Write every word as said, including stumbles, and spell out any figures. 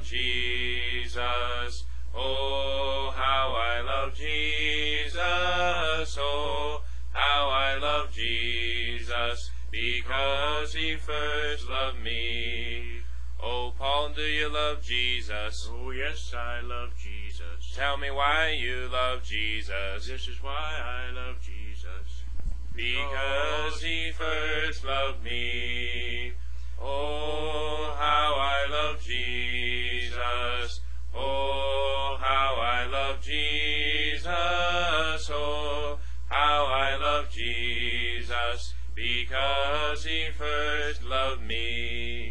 Jesus. Oh, how I love Jesus. Oh, how I love Jesus, because he first loved me. Oh, Paul, do you love Jesus? Oh, yes, I love Jesus. Tell me why you love Jesus. This is why I love Jesus. Because he first loved me. Oh, how I love Jesus. Oh, how I love Jesus. Oh, how I love Jesus, because he first loved me.